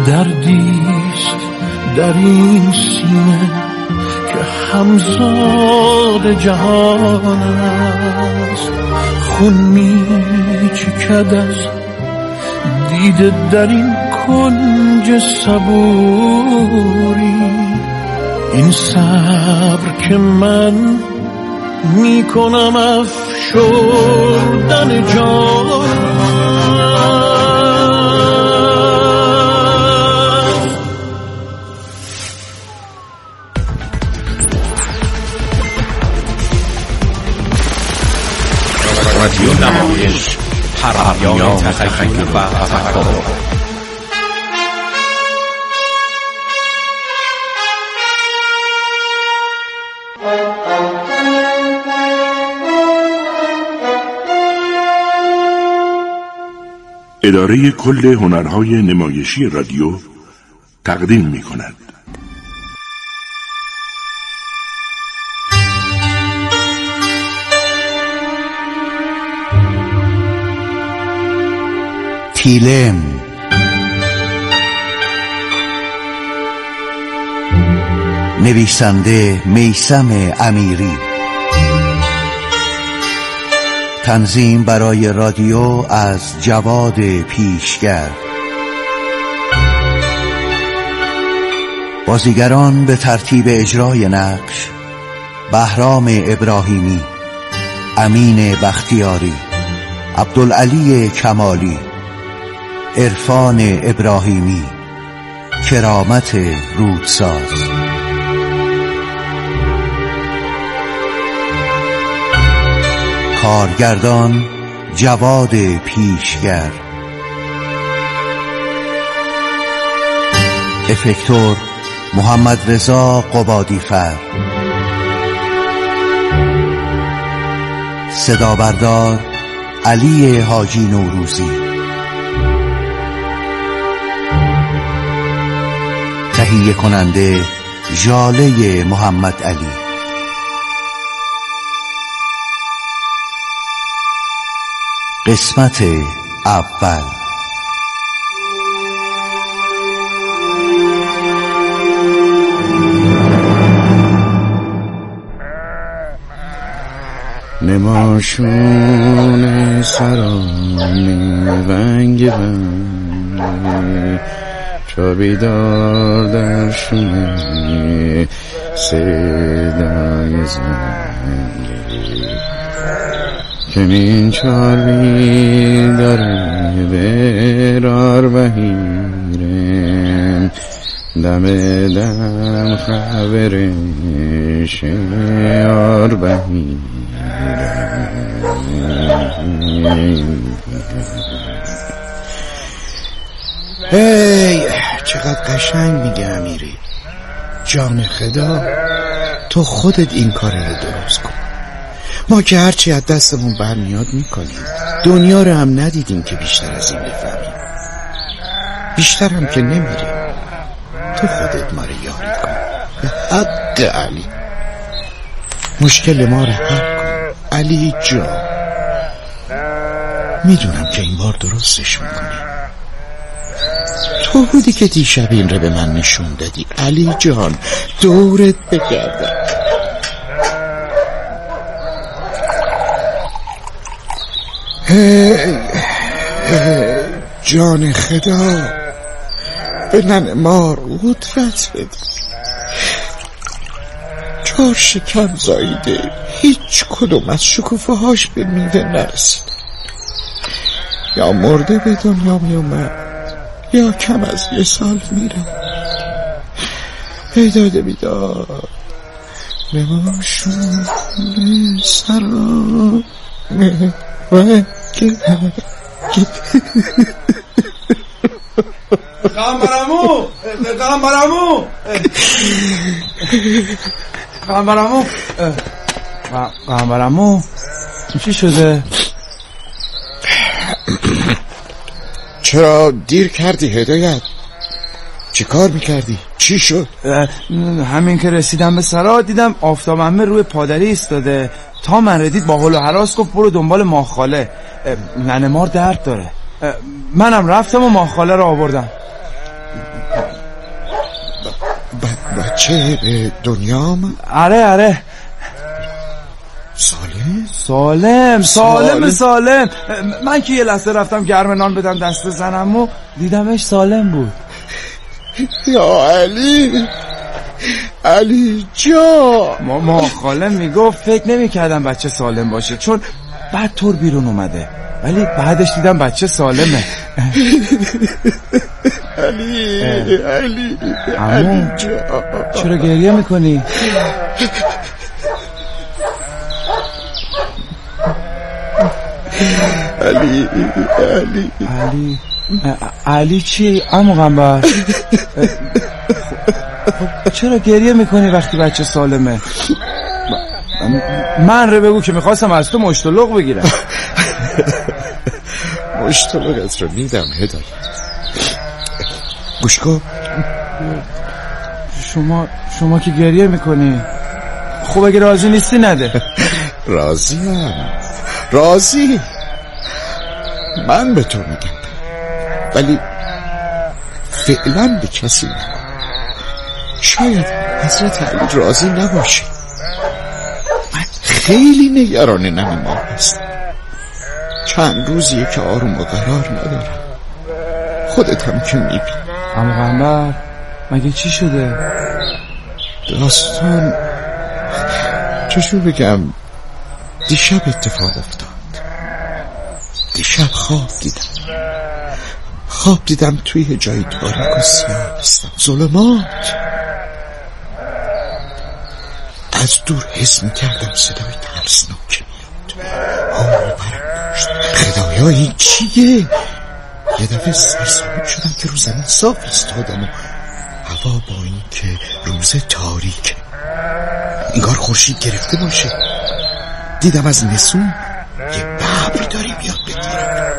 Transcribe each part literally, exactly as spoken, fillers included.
دردیست در این سینه که همزاد جهان است، خون می چکد از دیده در این کنج صبوری. این صبر که من می کنم افشردن جان رادیو نمایش، پرهیان تخیل و تفکر. اداره کل هنرهای نمایشی رادیو تقدیم می کند. تیلم، نویسنده میثم امیری، تنظیم برای رادیو از جواد پیشگر. بازیگران به ترتیب اجرای نقش: بهرام ابراهیمی، امین بختیاری، عبدالعلی کمالی، عرفان ابراهیمی، کرامت رودساز. کارگردان جواد پیشگر. افکتور محمد رضا قبادیفر. صدا بردار علی حاجی نوروزی. تهیه کننده ژاله محمد علی. قسمت اول. نماشون سرانه ونگ ونگ چو بیدار در شونه صدای زنگی که این چاری داره برار بهیرم دم دم خبرش یار بهیرم. هی چقدر قشنگ میگه امیری. جان خدا تو خودت این کار رو درست کن. ما که هرچی از دستمون برمیاد میکنیم. دنیا رو هم ندیدیم که بیشتر از این بفهمیم. بیشتر هم که نمیریم. تو خودت ما رو یاری کن به حق علی. مشکل ما رو حل کن علی جان. میدونم که این بار درستش میکنی. تو بودی که دیشب این رو به من نشون دادی علی جان. دورت بگردم. هی هی جان خدا به نن مار قدرت بده. چهار شکم زاییده، هیچ کدوم از شکوفه هاش به میوه نرسید. یا مرده به دنیا میومد یا کم از یه سال میره. ایداد بیداد نماشون سرانه ونگ قمرمو قمرمو قمرمو قمرمو چی شده؟ چرا دیر کردی هدایت؟ چی کار میکردی؟ چی شد؟ همین که رسیدم به سرا دیدم آفتاب عمه روی پادری ایستاده. تا من ردید با هول و هراس گفت برو دنبال ماخاله. ننه مار درد داره. منم رفتم و ماخاله رو آوردم. ب- بچه به دنیا آمد؟ آره آره سالم؟ سالم سالم سالم من که یه لحظه رفتم گرم نان بدم دست زنم و دیدمش سالم بود. یا علی علی جا ما ما خاله میگفت فکر نمی کردم بچه سالم باشه چون بعد طور بیرون اومده ولی بعدش دیدم بچه سالمه. علی علی عمو چرا گریه میکنی؟ علی علی علی علی چی؟ عمو قنبر چرا گریه میکنی وقتی بچه سالمه؟ من رو بگو که میخواستم از تو مشتلق بگیرم. مشتلقت رو میدم هدایت. گوش کن. شما شما که گریه میکنی خب اگه راضی نیستی نده. راضیم راضی من به تو میگم ولی فعلا به کسی نگو. شاید حضرت علی راضی نباشه. من خیلی نگران نمی ما هستم. چند روزیه که آروم و قرار ندارم. خودت هم که میبینی. اما قنبر مگه چی شده؟ داستان چشو بگم دیشب اتفاق افتاد. دیشب خواب دیدم خواب دیدم توی جای تاریک و سیاه هستم. ظلمات. از دور حس میکردم صدای ترسناک میاد. حال برم داشت. خدایا این چیه؟ یه دفعه سرسام شدم که رو زمین صاف ایستادم و هوا با این که روز تاریکه انگار خورشید گرفته باشه. دیدم از نسون یه ببر داره میاد بگیرم.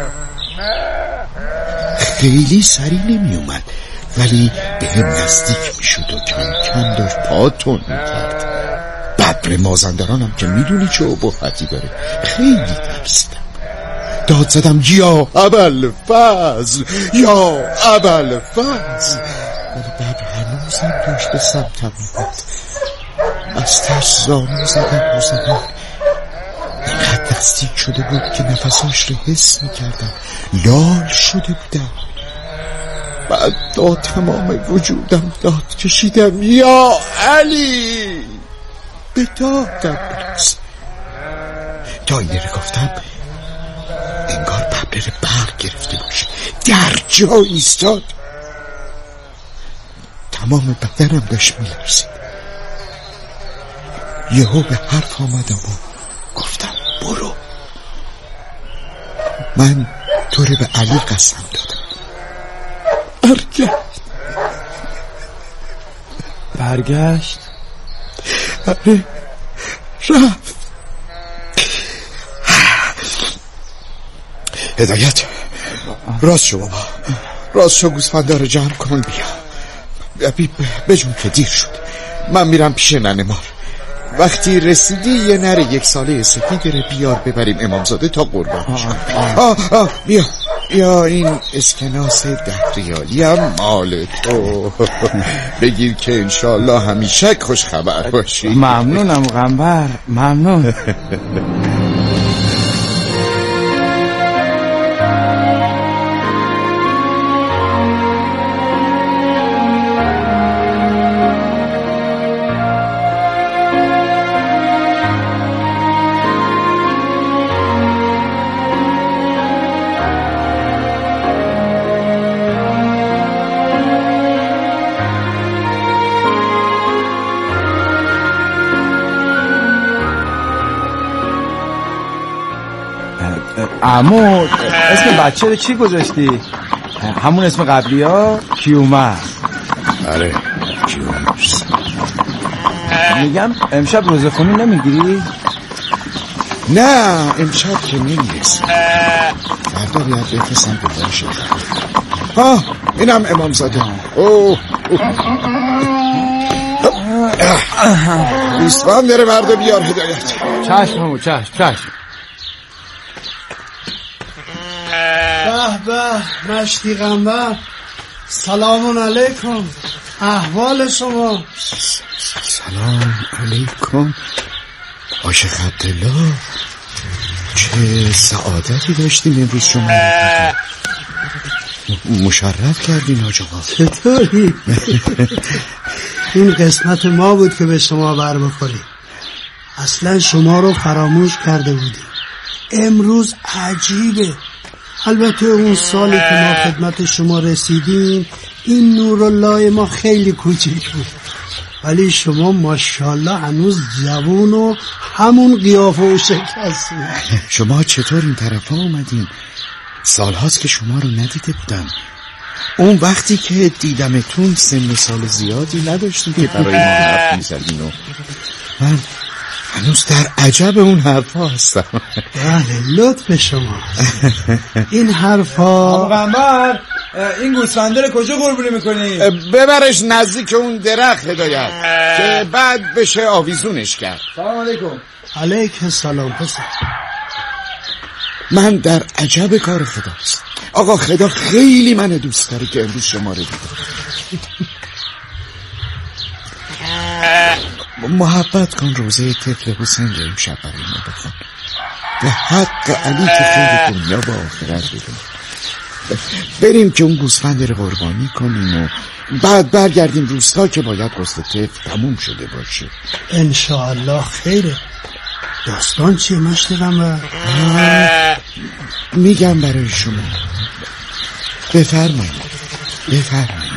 خیلی سریع نمی اومد ولی به هم نزدیک می شد و کم کم داشت پاتون می کرد. ببر مازندرانم که می دونی چه ابهتی داره. خیلی ترسیدم. داد زدم یا ابوالفضل یا ابوالفضل ولی ببر هنوزم داشت به سمتم می بود. از ترس زانو زدم و زدم. اینقدر نزدیک شده بود که نفساش رو حس می کردم. لال شده بودم. بعد تا تمام وجودم داد کشیدم یا علی. به دادم برس. تا این رو گفتم انگار ببر برق گرفته باشه در جا ایستاد. تمام بدنم داشت میلرزید. یهو به حرف آمدم و گفتم برو. من تو رو به علی قسم دادم. برگشت برگشت آره رفت. هدایت راست شو بابا راست شو. گوسفندا رو جمع کن بیا بجون که دیر شد. من میرم پیش ننه مار. وقتی رسیدی یه نره یک ساله سفید رو بیار ببریم امامزاده تا قربانش. آه آه بیا یا این اسکناس ده ریالی هم مال تو. بگیر که انشالله همیشه خوش خبر باشی. ممنونم قنبر ممنون. عمو اسم بچه رو چی گذاشتی؟ همون اسم قبلی ها؟ کیومرث. آره کیومرث. میگم امشب روزه خونی نمیگیری؟ نه امشب که نمیرسم. فردا بیاد بفرستم دوباره شد. ها اینم امامزاده. اوه ایسفان داره مرد بیار هدایت. چشم همو چشم چشم. به به مشتی قنبر سلام علیکم. احوال شما؟ سلام علیکم عاشق عبدالله، چه سعادتی داشتیم امروز شما رو دیدیم. مشرف کردین حاج آقا. چطوری؟ این قسمت ما بود که به شما بر بخوریم. اصلا شما رو فراموش کرده بودیم. امروز عجیبه. البته اون سالی که ما خدمت شما رسیدیم این نورالله ما خیلی کوچیک بود، ولی شما ماشاءالله هنوز جوون و همون قیافه و شکل هستین. شما چطور این طرفا اومدین؟ سالهاست که شما رو ندیده بودم. اون وقتی که دیدمتون سن سال زیادی نداشتیم که برای ما حرف میزدین و من هنوز در عجب اون حرفا هستم. بله لطف شما. این حرفا آقا قنبر این گوسفنده رو کجا قربونی میکنی؟ ببرش نزدیک اون درخت هدایت که بعد بشه آویزونش کرد. سلام علیکم. علیک سلام پسر. من در عجب کار خداست. آقا خدا خیلی من دوست داره که امروز شما رو دیدم. محبت کن روزه طفل حسین رو امشب برای ما بخون. به حق علی که خیلی دنیا با آخرت بدون. بریم که اون گوسفند رو قربانی کنیم و بعد برگردیم روستا که باید غسل طفل تموم شده باشه. انشاءالله خیره. داستان چیه مشترم؟ میگم برای شما. بفرمایید بفرمایید.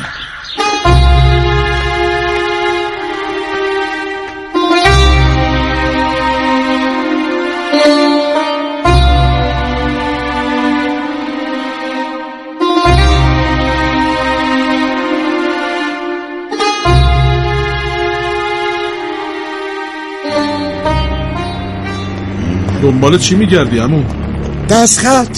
دنبال چی میگردی عمو؟ دستخط.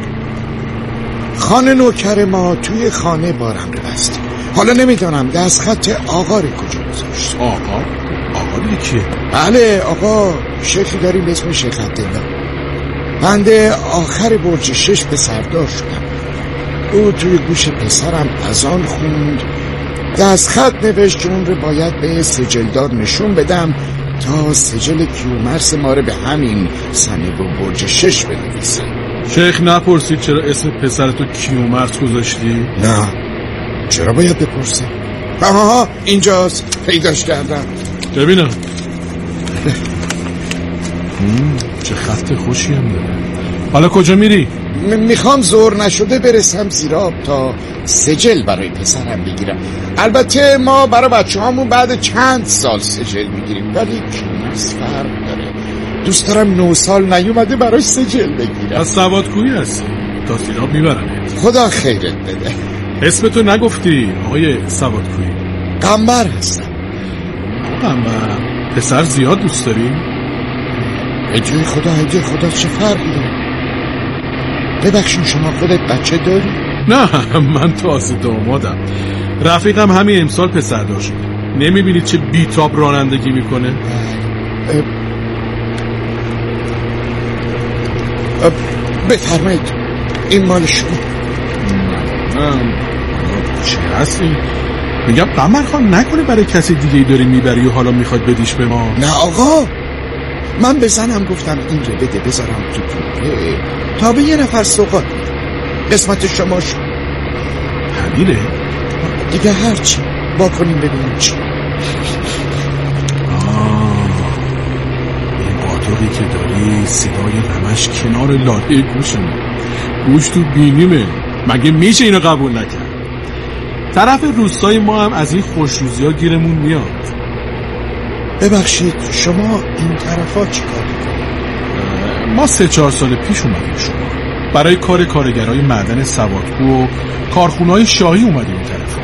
خانه نوکر ما توی خانه بارم رو بست. حالا نمیدونم دستخط آقا رو کجا گذاشت. آقا؟ آقا دیگه کیه؟ بله آقا شیخی داریم به اسم شیخ عبدالله. بنده آخر برج شش پسردار شدم. او توی گوش پسرم اذان خوند، دستخط نوشت که اون رو باید به سجلدار نشون بدم تا سجل کیومرث ما رو به همین سنگ و برج شش بنویسه. شیخ نپرسید چرا اسم پسرتو کیومرث گذاشتی؟ نه چرا باید بپرسم؟ آها اینجاست، پیداش کردم. ببینم. چه خط خوشی هم داره. حالا کجا میری؟ میخوام زور نشده برسم زیراب تا سجل برای پسرم بگیرم. البته ما برای بچه همون بعد چند سال سجل میگیریم، ولی کیومرث فرق داره. دوست دارم نه سال نیومده برای سجل بگیرم. از سوادکویی هستی، تا زیراب میبرم. خدا خیرت بده. اسمتو نگفتی آقای سوادکویی؟ قنبر هستم. قنبر پسر زیاد دوست داری؟ اجای خدا اجای خدا چه فرقی داره؟ ببخشین شما خودت بچه داری؟ نه من تازه دامادم. رفیقم همین امسال پسر داشت. نمیبینید چه بیتاب رانندگی میکنه؟ بفرمایید این مال شما. نه چه هستی؟ میگم قمر خان نکنه برای کسی دیگه ای داری میبری و حالا میخواد بدیش به ما. نه آقا من به زنم گفتم این رو بده بذارم تو توپه تا به یه نفر سوغات قسمت شما شد. همینه؟ دیگه هرچی با کنیم ببینیم چی. آه این قاطقی که داری صدای همش کنار لاله گوشمه. گوش تو بینیمه. مگه میشه اینو قبول نکرد؟ طرف روستای ما هم از این خوشروزی ها گیرمون میاد. ببخشید شما این طرفا چی کار میکنید؟ ما سه چهار سال پیش اومدیم شما برای کار کارگرای معدن سوادکو و کارخونه‌های شاهی اومدیم این طرفا.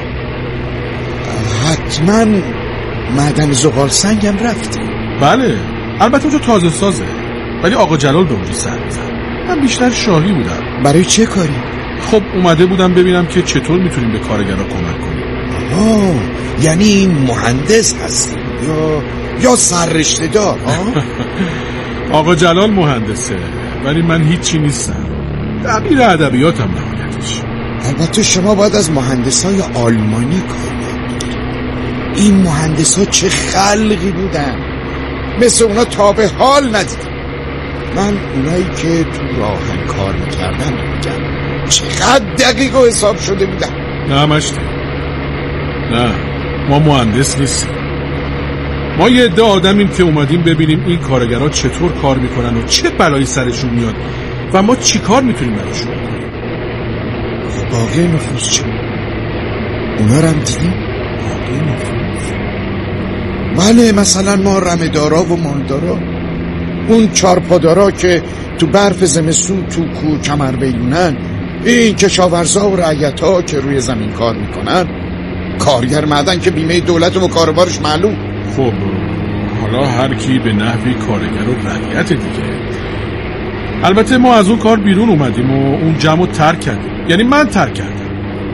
حتما معدن زغال سنگم رفتیم. بله البته اونجا تازه سازه، ولی آقا جلال به اونجا سر میزن. من بیشتر شاهی بودم. برای چه کاری؟ خب اومده بودم ببینم که چطور میتونیم به کارگرا کمک کنیم. آه یعنی مهندس هستی یا یا سررشته دار؟ آقا جلال مهندسه ولی من هیچی نیستم. دبیر ادبیاتم نهایتش. البته شما باید از مهندسای آلمانی کار یاد بگیرید. این مهندسا چه خلقی بودن، مثل اونا تا به حال ندیدم. من اونایی که تو راهن کار میکردن میگم چقدر دقیق و حساب شده بودن. نه مشتی، نه، ما مهندس نیستیم. ما یه عده آدمیم که اومدیم ببینیم این کارگرها چطور کار میکنن و چه بلایی سرشون میاد و ما چی کار میتونیم براشون بکنیم. باقی نفوس چه؟ اونا رو هم دیدیم؟ باقی نفوس؟ بله، مثلا ما رمه‌دارا و مالدارا، اون چارپادارا که تو برف زمستون تو کوه کمربیلونن، این کشاورزا و رعیت‌ها که روی زمین کار میکنن، کارگر معدن که بیمه دولت و کاربارش معلوم. خب حالا هر کی به نحوی کارگر و رعیت دیگه. البته ما از اون کار بیرون اومدیم و اون جمع ترک کردیم، یعنی من ترک کردم.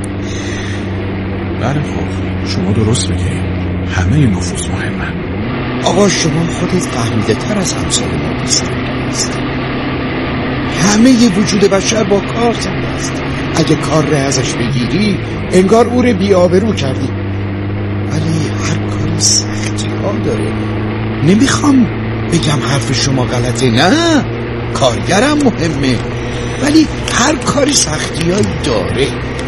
بله خب شما درست میگی، همه این نفوس مهمن. آقا شما خودت فهمیده تر از همسال ما بستن است. همه ی وجود بشر با کار زنده است. اگه کار را ازش بگیری انگار او رو بی‌آبرو کردی. ولی هر کاری سختی ها داره. نمیخوام بگم حرف شما غلطه، نه، کارگرم مهمه، ولی هر کاری سختی هایی داره.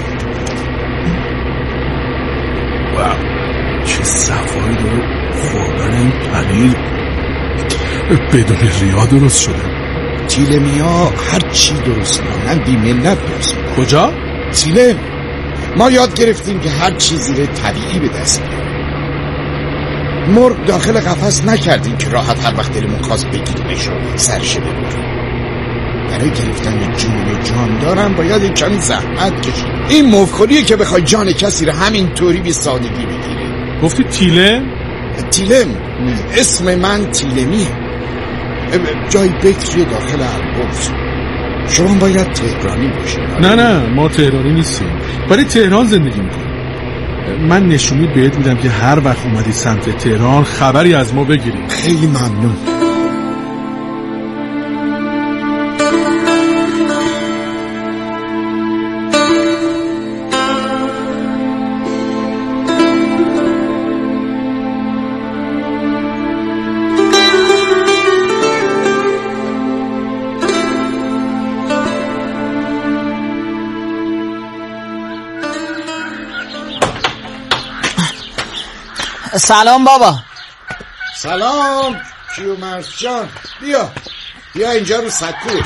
واو، چه صفایی داره خوردن این پنیر بدون ریا درست شده. تیله میا هر چی درست کنن بی منت درست کنن. کجا؟ تیله ما یاد گرفتیم که هر چیزی رو طبیعی به دست بیاریم. مرغ داخل قفس نکردیم که راحت هر وقت دلمون خواست بگیریمش و سرش ببریم. برای گرفتن جون جاندارم باید یک کمی زحمت کشید. این مفخوریه که بخوای جان کسی رو همین طوری بی سادگی بگیری. گفتی تیله؟ تیلم، اسم من تیلمیه، جای بکری داخل البرز. شما باید تهرانی باشید. نه نه ما تهرانی نیستیم، ولی تهران زندگی میکنیم. من نشونی بهت میدم که هر وقت اومدی سمت تهران خبری از ما بگیری. خیلی ممنون. سلام بابا. سلام کیومرث جان، بیا بیا اینجا رو سکوش.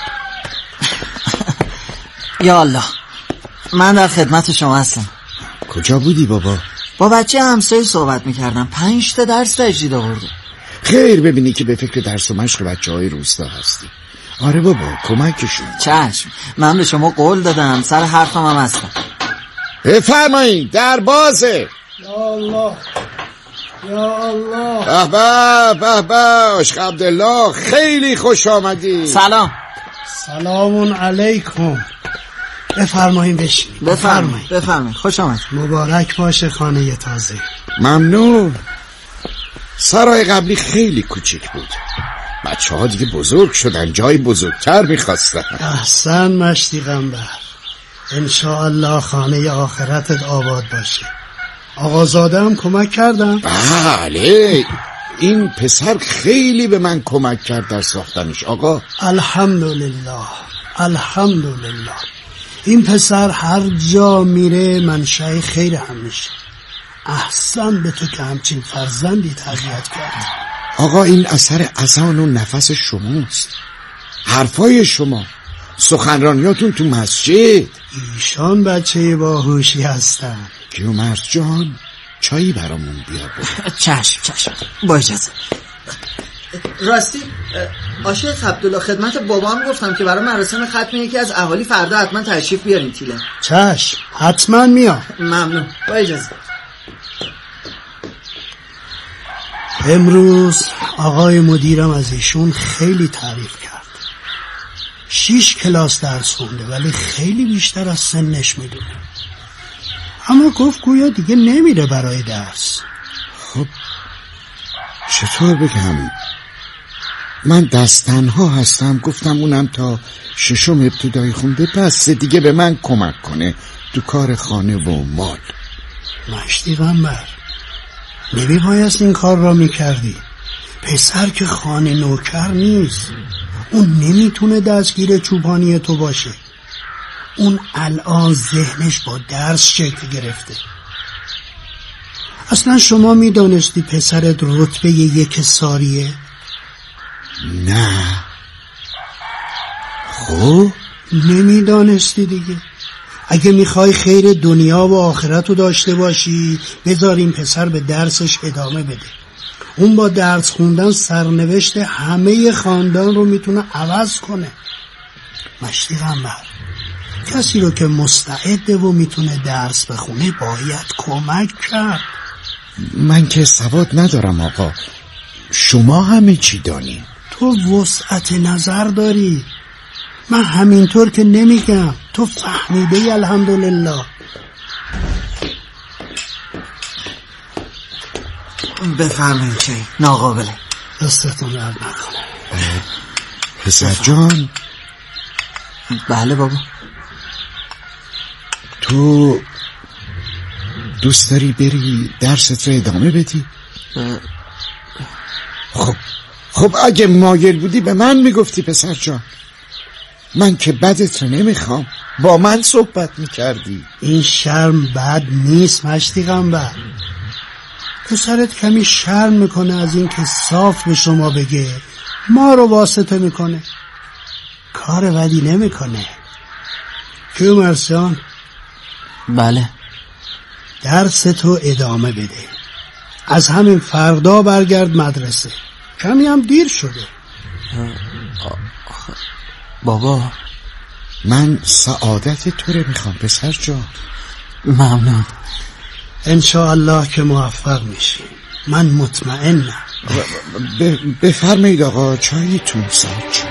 یا الله، من در خدمت شما هستم. کجا بودی بابا؟ با بچه همسایه صحبت میکردم، پنج تا درس تجدید آورده. خیر، ببینی که به فکر درس و مشق بچه های روستا هستی. آره بابا کمکشون. چشم، من به شما قول دادم، سر حرفم هم هستم. بفرمایید، در بازه. یا الله یا الله. به به به به عشق عبدالله، خیلی خوش آمدی. سلام. سلام علیکم. بفرمایید بشینید. بفرمایید بفرمایید، خوش آمد. مبارک باشه خانه تازه. ممنون. سرای قبلی خیلی کوچیک بود، بچه ها دیگه بزرگ شدن، جای بزرگتر میخواستن. احسن مشتی قنبر، انشاءالله خانه آخرتت آباد باشه. آقازاده هم کمک کردم؟ بله، این پسر خیلی به من کمک کرد در ساختنش آقا. الحمدلله الحمدلله. این پسر هر جا میره منشأ خیر هم میشه. احسن به تو که همچین فرزندی تربیت کرد. آقا این اثر اذان و نفس شماست، حرفای شما، سخنرانیاتون تو مسجد. ایشان بچه باهوشی هستن. کیومرث جان، چایی برامون بیار. چشم چشم، با اجازه. راستی عاشق عبدالله، خدمت بابام گفتم که برای مراسم ختم یکی از اهالی فردا حتما تشریف بیارین تیله. چشم، حتما میام. ممنون، با اجازه. امروز آقای مدیرم از ایشون خیلی تعریف کرد. شیش کلاس درس خونده ولی خیلی بیشتر از سنش میدونه. اما گفت گویا دیگه نمیره برای درس. خب چطور بگم، من دست تنها هستم. گفتم اونم تا ششم ابتدایی خونده، پس دیگه به من کمک کنه تو کار خانه و مال. مشتی غنبر، نمیبایست این کار را میکردی. پسر که خانه نوکر نیست، اون نمیتونه دستگیر چوپانی تو باشه. اون الان ذهنش با درس شکل گرفته. اصلا شما میدانستی پسرت رتبه یک ساریه؟ نه. خب نمیدانستی دیگه. اگه میخوای خیر دنیا و آخرت رو داشته باشی، بذار این پسر به درسش ادامه بده. اون با درس خوندن سرنوشت همه خاندان رو میتونه عوض کنه. مشتی غنبر، کسی رو که مستعده و میتونه درس بخونه باید کمک کرد. من که سواد ندارم آقا، شما همه چی دانی. تو وسعت نظر داری، من همینطور که نمیگم. تو فهمیده الحمدلله. بفرمایید چه ناقابله. دستتون درد نکنه. پسر جان. بله بابا. تو دوست داری بری درست رو ادامه بدی؟ خب خب اگه مایل بودی به من میگفتی پسر جان. من که بدت رو نمیخوام، با من صحبت میکردی. این شرم بد نیست مشتی غنبر. پسرت کمی شرم میکنه از این که صاف به شما بگه، ما رو واسطه میکنه. کار بدی نمیکنه. کیو مرسان؟ بله. درس تو ادامه بده. از همین فردا برگرد مدرسه. کمی هم دیر شده. بابا من سعادت تو رو میخوام پسر جان. ممنون. انشاءالله که موفق میشی، من مطمئنم. بفرمایید آقا، چایتون ساج.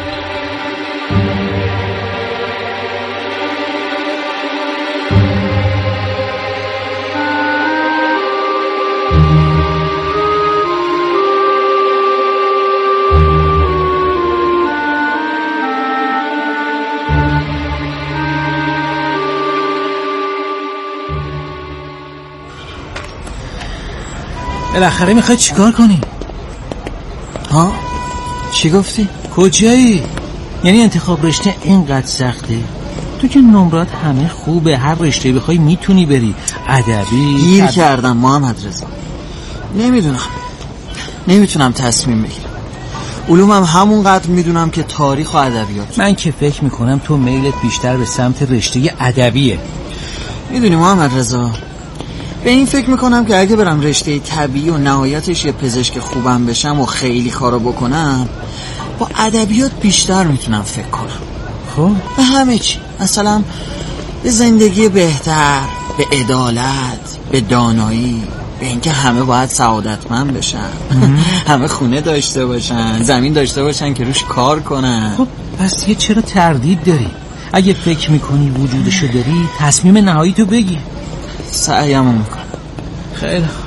بالاخره میخوای چیکار کنی؟ ها؟ چی گفتی؟ کجایی؟ یعنی انتخاب رشته اینقدر سخته؟ تو که نمرات همه خوبه، هر رشته بخوای میتونی بری. ادبی گیر تب... کردم محمد رضا. نمیدونم نمیتونم تصمیم بگیرم. علومم همونقدر میدونم که تاریخ و ادبیات. من که فکر میکنم تو میلت بیشتر به سمت رشته ادبیه. میدونی محمد رضا، به این فکر میکنم که اگه برم رشته طبیعی و نهایتش یه پزشک خوبم بشم و خیلی کارو بکنم، با ادبیات بیشتر میتونم فکر کنم. خب به همه چی، مثلا به زندگی بهتر، به عدالت، به دانایی، به اینکه همه باید سعادتمند بشن، همه خونه داشته باشن، زمین داشته باشن که روش کار کنن. خب پس یه چرا تردید داری؟ اگه فکر میکنی وجودشو داری، تصمیم نهایی تو بگی. سعیمو میکنم. خیلی خوب.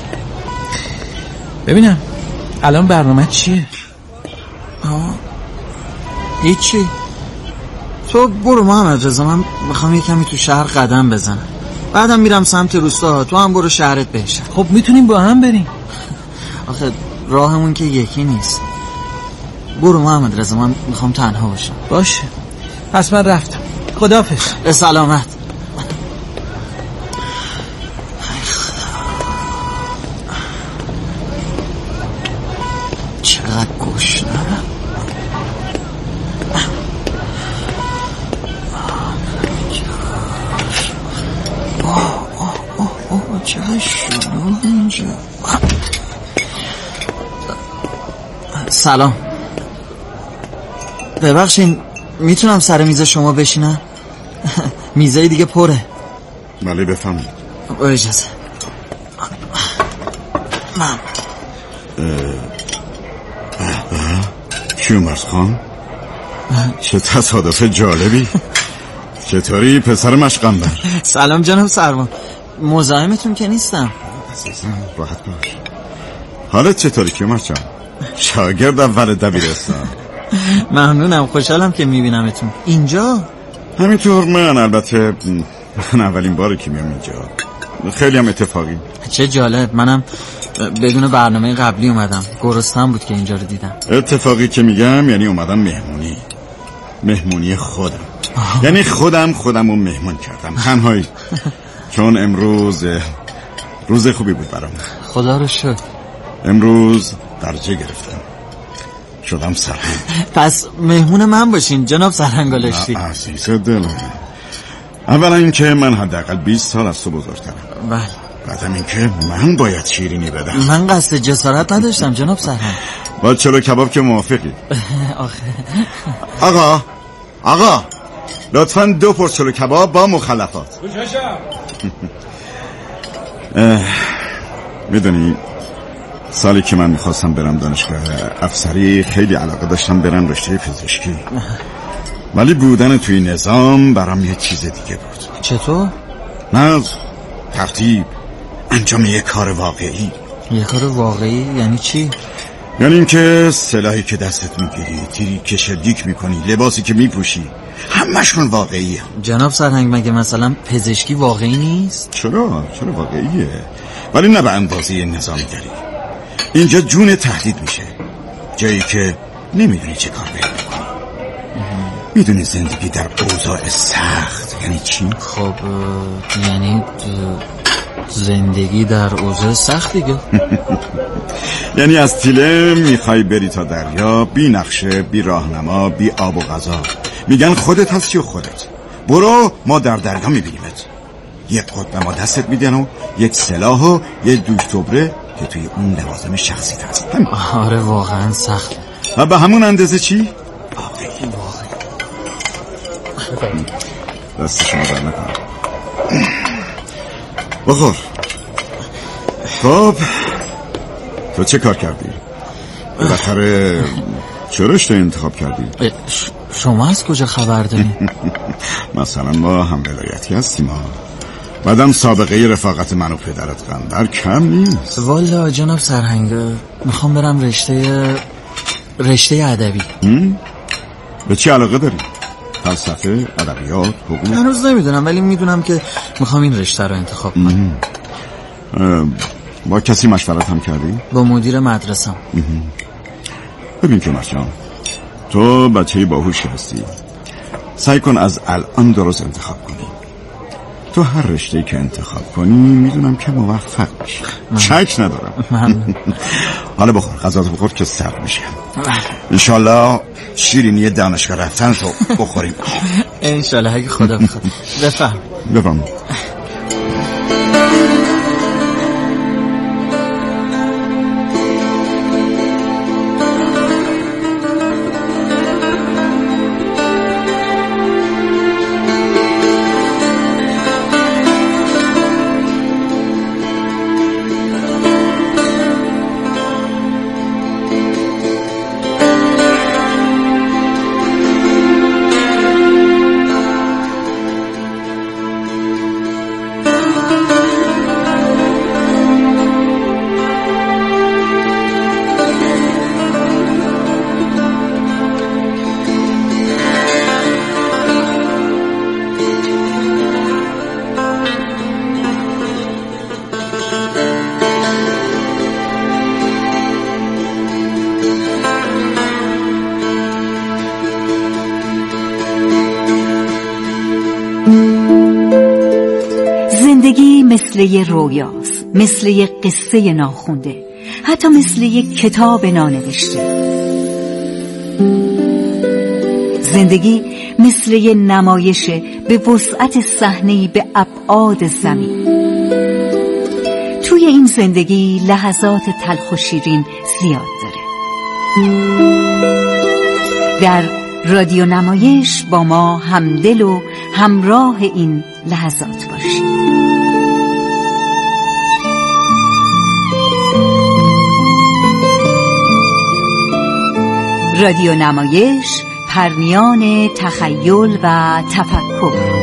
ببینم الان برنامه چیه؟ آه هیچی. تو برو محمد رضا، من میخوام یه کمی تو شهر قدم بزنم، بعدم میرم سمت روستا. تو هم برو شهرت بهش. خب میتونیم با هم بریم. آخه راهمون که یکی نیست. برو محمد رضا، من میخوام تنها باشم. باشه پس من رفتم. خداحافظ. به سلامت. چقدر گشنمم. آه آه آه آه چقدر شلوغ اینجا. سلام، ببخشین میتونم سر میز شما بشینم؟ میزه دیگه پره. بله بفهمید. با اجازه. من کیومرث خان، چه تصادف جالبی. چطوری پسر مشقنبر؟ سلام جناب سروان، مزاحمتون که نیستم. عزیزم راحت باش. حالت چطوری کیومرث جان؟ شاگرد اول دبیرستان. ممنونم، خوشحالم که میبینمتون. اینجا؟ همینطور. من البته من اولین باره که میام اینجا، خیلی هم اتفاقی. چه جالب، منم بدون برنامه قبلی اومدم، گرسنم بود که اینجا رو دیدم. اتفاقی که میگم یعنی اومدم مهمونی، مهمونی خودم. آه. یعنی خودم خودم رو مهمون کردم تنهایی. چون امروز روز خوبی بود برام. خدا رو شکر. امروز درجه گرفتم، شدم سرهنگ. پس مهمون من باشین جناب سرهنگ آلشتی. عزیز دلم، اولا اینکه من حداقل بیست سال از تو بزرگترم. بله. بعدم اینکه من باید شیرینی بدم. من قصد جسارت نداشتم جناب سرهنگ. با چلو کباب که موافقی؟ آخه آقا آقا لطفاً دو پرس چلو کباب با مخلفات. میدونی سالی که من میخواستم برم دانشگاه افسری خیلی علاقه داشتم برم رشته پزشکی، ولی بودن توی نظام برام یه چیز دیگه بود. چطور؟ نظم، ترتیب، انجام یه کار واقعی. یه کار واقعی یعنی چی؟ یعنی اینکه سلاحی که دستت میگیری، تیری که شلیک میکنی، لباسی که میپوشی، همشون واقعیه. جناب سرهنگ مگه مثلا پزشکی واقعی نیست؟ چرا؟ چرا واقعیه، ولی نه به اندازه نظامگری. اینجا جون تهدید میشه، جایی که نمیدونی چه کار باید بکنی. میدونی زندگی در اوضاع سخت یعنی چی؟ خب یعنی زندگی در اوضاع سخت دیگه. یعنی از تیله میخوای بری تا دریا، بی نقشه، بی راهنما، بی آب و غذا. میگن خودت هستی و خودت برو، ما در دریا میبینیمت. یک قطب ما دستت میدن و یک سلاح و یک دوش توبره که توی اون لوازم شخصیت هست. آره واقعا سخته. و به همون اندازه چی؟ واقعی واقعی. دست شما در نکنم. بخور. خب تو چه کار کردی؟ بالاخره چه رشته انتخاب کردی؟ شما از کجا خبر داری؟ مثلا ما هم ولایتی هستیم ها. بعدم سابقه رفاقت من و پدرت قندر کم نیست. والا جناب سرهنگ میخوام برم رشته رشته ادبی. به چی علاقه داری؟ فلسفه، ادبیات، حقوق؟ هنوز نمیدونم ولی میدونم که میخوام این رشته رو انتخاب کنم. با کسی مشورت هم کردی؟ با مدیر مدرسه. ببین که مرجان، تو بچه باهوشی هستی، سعی کن از الان درست انتخاب کنی. تو هر رشته‌ای که انتخاب کنی میدونم که موفق میشی، شک ندارم. حالا بخور، غذاتو بخور که سرد میشه. انشالله شیرینی دانشگاه رفتن رو بخوریم. انشالله اگه خدا بخواد. بفهم بفهم. زندگی مثل یه رویاست، مثل یه قصه ناخونده، حتی مثل یه کتاب نانوشته. زندگی مثل یه نمایشه به وسعت صحنه‌ای به ابعاد زمین. توی این زندگی لحظات تلخ و شیرین زیاد داره. در رادیو نمایش با ما همدل و همراه این لحظات باشید. رادیو نمایش، پرمیان تخیل و تفکر.